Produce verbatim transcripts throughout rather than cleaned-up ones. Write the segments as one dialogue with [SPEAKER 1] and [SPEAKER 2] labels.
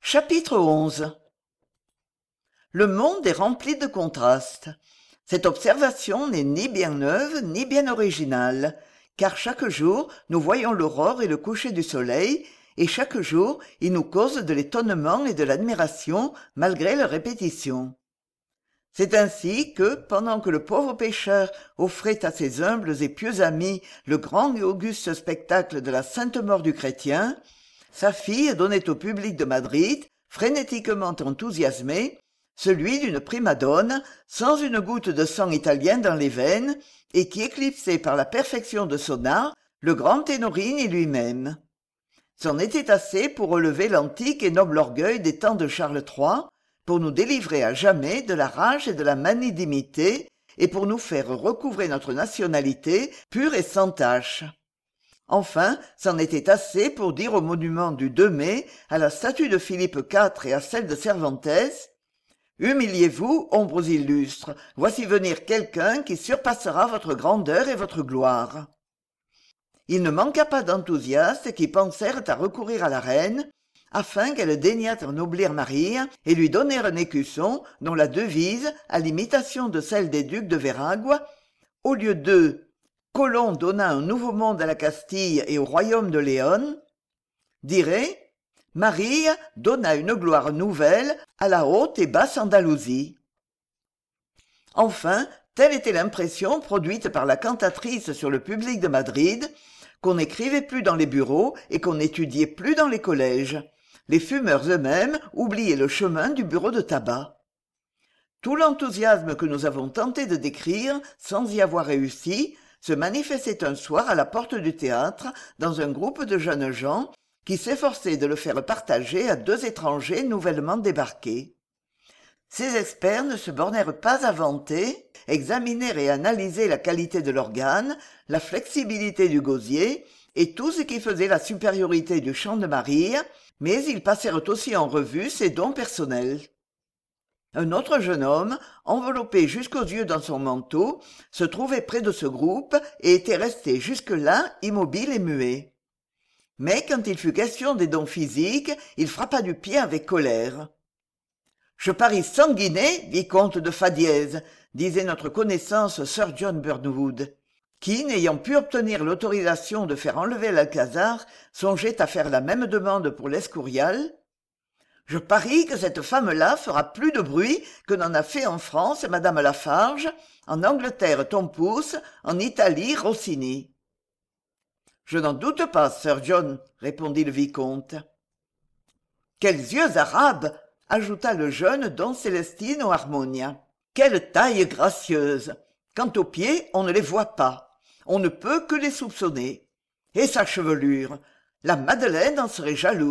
[SPEAKER 1] Chapitre onze. Le monde est rempli de contrastes. Cette observation n'est ni bien neuve ni bien originale, car chaque jour nous voyons l'aurore et le coucher du soleil, et chaque jour il nous cause de l'étonnement et de l'admiration malgré leur répétition. C'est ainsi que, pendant que le pauvre pêcheur offrait à ses humbles et pieux amis le grand et auguste spectacle de la sainte mort du chrétien, sa fille donnait au public de Madrid, frénétiquement enthousiasmé, celui d'une prima donne, sans une goutte de sang italien dans les veines, et qui éclipsait par la perfection de son art le grand Tenorini lui-même. C'en était assez pour relever l'antique et noble orgueil des temps de Charles trois, pour nous délivrer à jamais de la rage et de la manie d'imiter, et pour nous faire recouvrer notre nationalité pure et sans tache. Enfin, c'en était assez pour dire au monument du deux mai, à la statue de Philippe quatre et à celle de Cervantes: « Humiliez-vous, ombres illustres, voici venir quelqu'un qui surpassera votre grandeur et votre gloire. » Il ne manqua pas d'enthousiastes qui pensèrent à recourir à la reine, afin qu'elle daignât ennoblir Marie et lui donner un écusson dont la devise, à l'imitation de celle des ducs de Veragua, au lieu de « Colomb donna un nouveau monde à la Castille et au royaume de Léon », dirait « Marie donna une gloire nouvelle à la haute et basse Andalousie ». Enfin, telle était l'impression produite par la cantatrice sur le public de Madrid, qu'on n'écrivait plus dans les bureaux et qu'on n'étudiait plus dans les collèges. Les fumeurs eux-mêmes oubliaient le chemin du bureau de tabac. Tout l'enthousiasme que nous avons tenté de décrire, sans y avoir réussi, se manifestait un soir à la porte du théâtre dans un groupe de jeunes gens qui s'efforçaient de le faire partager à deux étrangers nouvellement débarqués. Ces experts ne se bornèrent pas à vanter, examiner et analyser la qualité de l'organe, la flexibilité du gosier et tout ce qui faisait la supériorité du chant de Marie, mais ils passèrent aussi en revue ses dons personnels. Un autre jeune homme, enveloppé jusqu'aux yeux dans son manteau, se trouvait près de ce groupe et était resté jusque-là immobile et muet. Mais quand il fut question des dons physiques, il frappa du pied avec colère. « Je parie cent guinées, vicomte de Fadiez, » disait notre connaissance Sir John Burnwood, qui, n'ayant pu obtenir l'autorisation de faire enlever l'Alcazar, songeait à faire la même demande pour l'Escurial. « Je parie que cette femme-là fera plus de bruit que n'en a fait en France Madame Lafarge, en Angleterre Tom Pouce, en Italie Rossini. »« Je n'en doute pas, Sir John, » répondit le vicomte. « Quels yeux arabes !» ajouta le jeune don Celestino Harmonia. « Quelle taille gracieuse! Quant aux pieds, on ne les voit pas. On ne peut que les soupçonner. Et sa chevelure! La Madeleine en serait jalouse. »«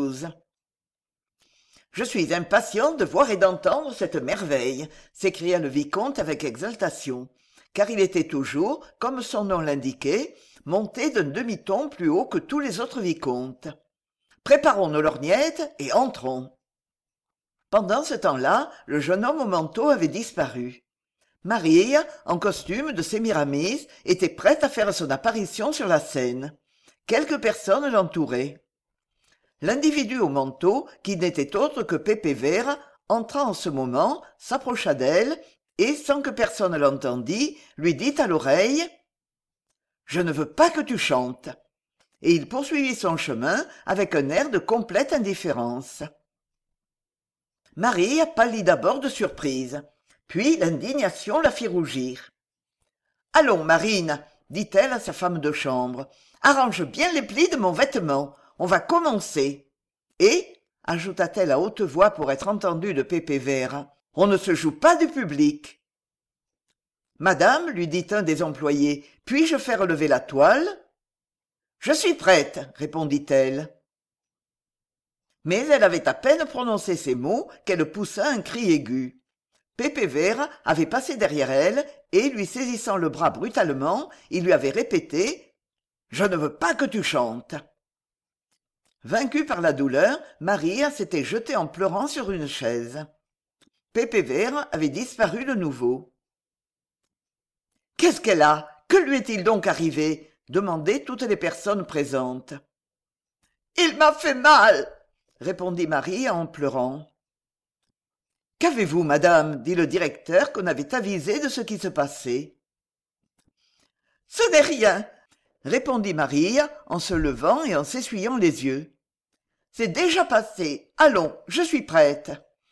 [SPEAKER 1] Je suis impatient de voir et d'entendre cette merveille, » s'écria le vicomte avec exaltation, car il était toujours, comme son nom l'indiquait, monté d'un demi-ton plus haut que tous les autres vicomtes. « Préparons nos lorgnettes et entrons. » Pendant ce temps-là, le jeune homme au manteau avait disparu. Marie, en costume de Sémiramis, était prête à faire son apparition sur la scène. Quelques personnes l'entouraient. L'individu au manteau, qui n'était autre que Pepe Vera, entra en ce moment, s'approcha d'elle et, sans que personne l'entendît, lui dit à l'oreille « Je ne veux pas que tu chantes !» Et il poursuivit son chemin avec un air de complète indifférence. Marie pâlit d'abord de surprise, puis l'indignation la fit rougir. « Allons, Marine, » dit-elle à sa femme de chambre, « arrange bien les plis de mon vêtement, on va commencer. Et, ajouta-t-elle à haute voix pour être entendue de Pepe Vera, on ne se joue pas du public. »« Madame, lui dit un des employés, puis-je faire lever la toile ?»« Je suis prête, répondit-elle. » Mais elle avait à peine prononcé ces mots qu'elle poussa un cri aigu. Pepe Vera avait passé derrière elle et, lui saisissant le bras brutalement, il lui avait répété « Je ne veux pas que tu chantes !» Vaincue par la douleur, Maria s'était jetée en pleurant sur une chaise. Pepe Vera avait disparu de nouveau. « Qu'est-ce qu'elle a ? Que lui est-il donc arrivé ?» demandaient toutes les personnes présentes. « Il m'a fait mal !» répondit Marie en pleurant. « Qu'avez-vous, madame » dit le directeur qu'on avait avisé de ce qui se passait. « Ce n'est rien » répondit Marie en se levant et en s'essuyant les yeux. « C'est déjà passé. Allons, je suis prête. »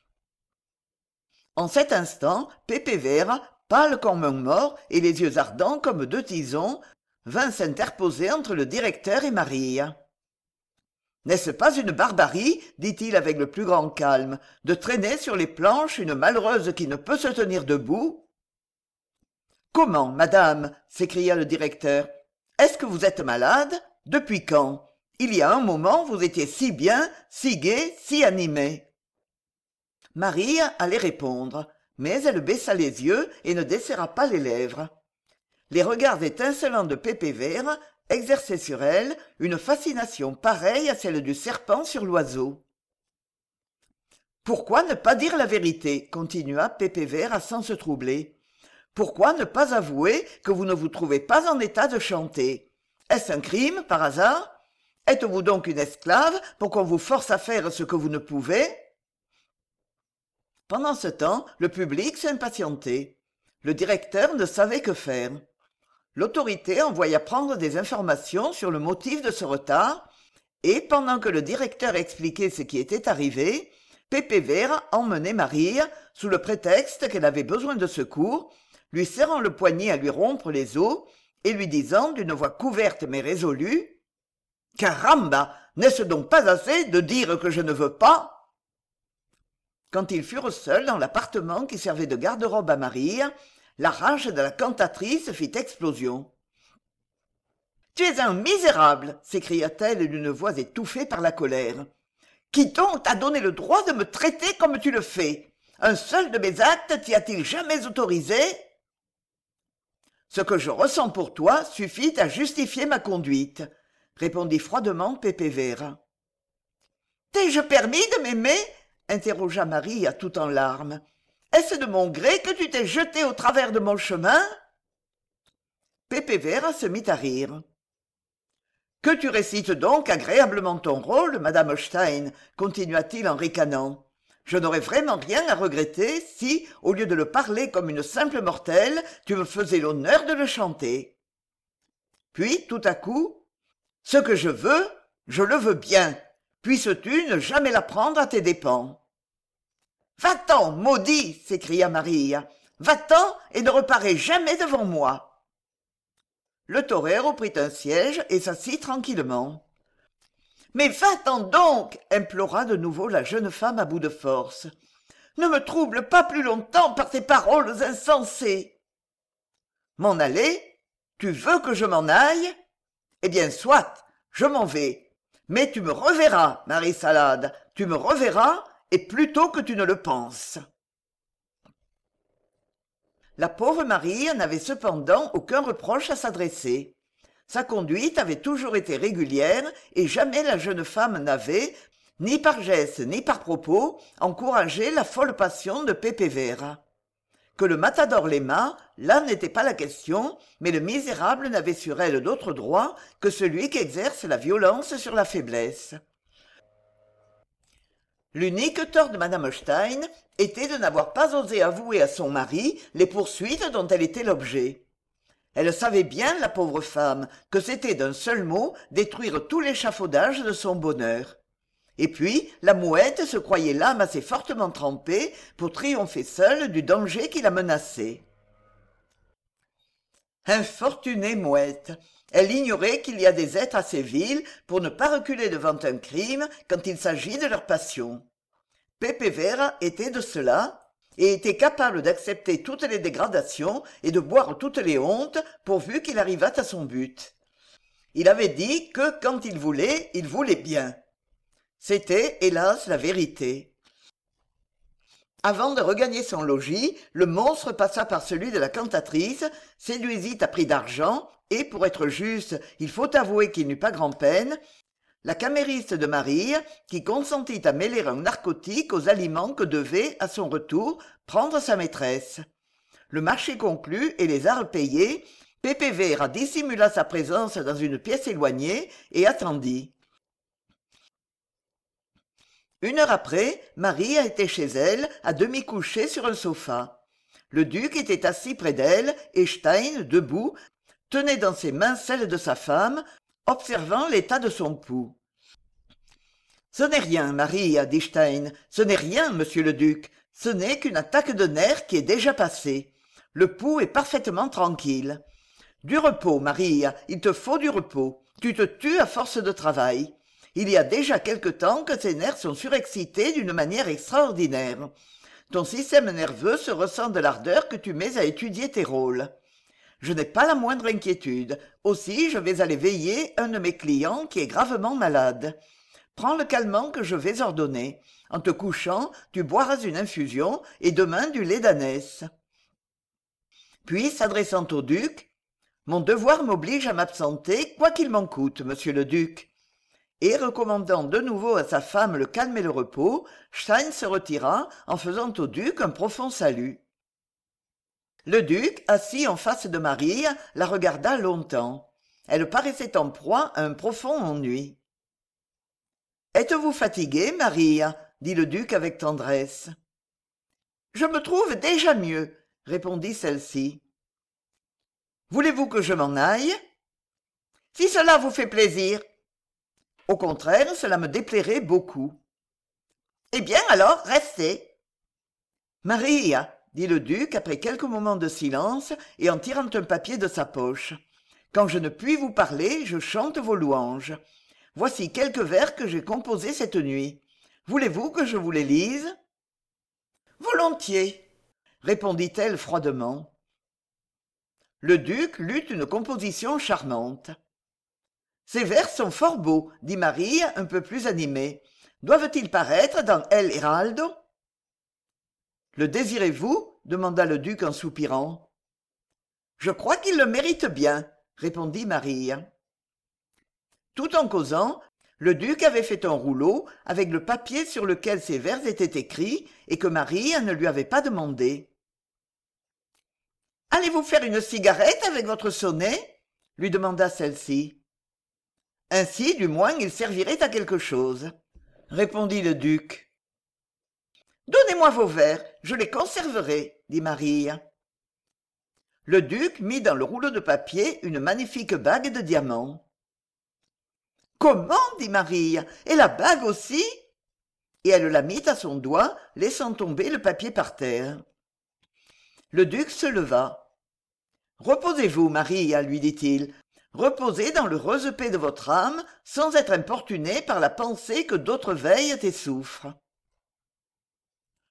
[SPEAKER 1] En cet instant, Pépé Vert, pâle comme un mort et les yeux ardents comme deux tisons, vint s'interposer entre le directeur et Marie. « N'est-ce pas une barbarie, dit-il avec le plus grand calme, de traîner sur les planches une malheureuse qui ne peut se tenir debout ?»« Comment, madame ?» s'écria le directeur. « Est-ce que vous êtes malade ? Depuis quand ? Il y a un moment, vous étiez si bien, si gai, si animé. » Marie allait répondre, mais elle baissa les yeux et ne desserra pas les lèvres. Les regards étincelants de Pépé Vert exerçaient sur elle une fascination pareille à celle du serpent sur l'oiseau. « Pourquoi ne pas dire la vérité ?» continua Pépé Vert sans se troubler. « Pourquoi ne pas avouer que vous ne vous trouvez pas en état de chanter ? Est-ce un crime, par hasard ? Êtes-vous donc une esclave pour qu'on vous force à faire ce que vous ne pouvez ?» Pendant ce temps, le public s'impatientait. Le directeur ne savait que faire. L'autorité envoya prendre des informations sur le motif de ce retard, et pendant que le directeur expliquait ce qui était arrivé, Pépé Vert emmenait Marie, sous le prétexte qu'elle avait besoin de secours, lui serrant le poignet à lui rompre les os, et lui disant d'une voix couverte mais résolue « Caramba, n'est-ce donc pas assez de dire que je ne veux pas ?» Quand ils furent seuls dans l'appartement qui servait de garde-robe à Marie, la rage de la cantatrice fit explosion. « Tu es un misérable !» s'écria-t-elle d'une voix étouffée par la colère. « Qui donc t'a donné le droit de me traiter comme tu le fais ? Un seul de mes actes t'y a-t-il jamais autorisé ? Ce que je ressens pour toi suffit à justifier ma conduite, » répondit froidement Pépé Vert. « T'ai-je permis de m'aimer ?» interrogea Marie tout en larmes. « Est-ce de mon gré que tu t'es jeté au travers de mon chemin ?» Pépé Vert se mit à rire. « Que tu récites donc agréablement ton rôle, madame Stein, continua-t-il en ricanant. Je n'aurais vraiment rien à regretter si, au lieu de le parler comme une simple mortelle, tu me faisais l'honneur de le chanter. » Puis, tout à coup, « Ce que je veux, je le veux bien. Puisses-tu ne jamais l'apprendre à tes dépens. »« Va-t'en, maudit !» s'écria Marie. « Va-t'en et ne reparais jamais devant moi. » Le torero prit un siège et s'assit tranquillement. « Mais va-t'en donc !» implora de nouveau la jeune femme à bout de force. « Ne me trouble pas plus longtemps par tes paroles insensées. »« M'en aller ? Tu veux que je m'en aille ? Eh bien, soit, je m'en vais. Mais tu me reverras, Marie-Salade, tu me reverras, et plus tôt que tu ne le penses. » La pauvre Marie n'avait cependant aucun reproche à s'adresser. Sa conduite avait toujours été régulière, et jamais la jeune femme n'avait, ni par geste ni par propos, encouragé la folle passion de Pépé Vert. Que le matador l'aimât, là n'était pas la question, mais le misérable n'avait sur elle d'autre droit que celui qui exerce la violence sur la faiblesse. L'unique tort de madame Stein était de n'avoir pas osé avouer à son mari les poursuites dont elle était l'objet. Elle savait bien, la pauvre femme, que c'était d'un seul mot détruire tout l'échafaudage de son bonheur. Et puis, la mouette se croyait l'âme assez fortement trempée pour triompher seule du danger qui la menaçait. Infortunée mouette! Elle ignorait qu'il y a des êtres assez vils pour ne pas reculer devant un crime quand il s'agit de leur passion. Pépé Vert était de cela, et était capable d'accepter toutes les dégradations et de boire toutes les hontes pourvu qu'il arrivât à son but. Il avait dit que, quand il voulait, il voulait bien. C'était, hélas, la vérité. Avant de regagner son logis, le monstre passa par celui de la cantatrice, séduisit à prix d'argent, et, pour être juste, il faut avouer qu'il n'eut pas grand-peine, la camériste de Marie, qui consentit à mêler un narcotique aux aliments que devait, à son retour, prendre sa maîtresse. Le marché conclu et les arrhes payés, Pépé Vert dissimula sa présence dans une pièce éloignée et attendit. Une heure après, Maria était chez elle, à demi couchée sur un sofa. Le duc était assis près d'elle, et Stein, debout, tenait dans ses mains celles de sa femme, observant l'état de son pouls. « Ce n'est rien, Maria, dit Stein, ce n'est rien, monsieur le duc, ce n'est qu'une attaque de nerfs qui est déjà passée. Le pouls est parfaitement tranquille. Du repos, Maria, il te faut du repos. Tu te tues à force de travail. Il y a déjà quelque temps que ces nerfs sont surexcités d'une manière extraordinaire. Ton système nerveux se ressent de l'ardeur que tu mets à étudier tes rôles. Je n'ai pas la moindre inquiétude. Aussi, je vais aller veiller un de mes clients qui est gravement malade. Prends le calmant que je vais ordonner. En te couchant, tu boiras une infusion et demain du lait d'ânesse. » Puis, s'adressant au duc, « Mon devoir m'oblige à m'absenter, quoi qu'il m'en coûte, monsieur le duc. » Et recommandant de nouveau à sa femme le calme et le repos, Stein se retira en faisant au duc un profond salut. Le duc, assis en face de Marie, la regarda longtemps. Elle paraissait en proie à un profond ennui. « Êtes-vous fatiguée, Marie ?» dit le duc avec tendresse. « Je me trouve déjà mieux, » répondit celle-ci. « Voulez-vous que je m'en aille ?»« Si cela vous fait plaisir. » « Au contraire, cela me déplairait beaucoup. »« Eh bien alors, restez. »« Maria, » dit le duc après quelques moments de silence et en tirant un papier de sa poche, « quand je ne puis vous parler, je chante vos louanges. Voici quelques vers que j'ai composés cette nuit. Voulez-vous que je vous les lise ?»« Volontiers, » répondit-elle froidement. Le duc lut une composition charmante. « Ces vers sont fort beaux, » dit Marie, un peu plus animée. « Doivent-ils paraître dans El Heraldo ?»« Le désirez-vous » demanda le duc en soupirant. « Je crois qu'il le mérite bien, » répondit Marie. Tout en causant, le duc avait fait un rouleau avec le papier sur lequel ces vers étaient écrits et que Marie ne lui avait pas demandé. « Allez-vous faire une cigarette avec votre sonnet ?» lui demanda celle-ci. « Ainsi, du moins, il servirait à quelque chose, » répondit le duc. « Donnez-moi vos vers, je les conserverai, » dit Marie. Le duc mit dans le rouleau de papier une magnifique bague de diamants. « Comment ?» dit Marie. « Et la bague aussi ?» Et elle la mit à son doigt, laissant tomber le papier par terre. Le duc se leva. « Reposez-vous, Marie, lui dit-il. Reposez dans l'heureuse paix de votre âme, sans être importuné par la pensée que d'autres veillent et souffrent.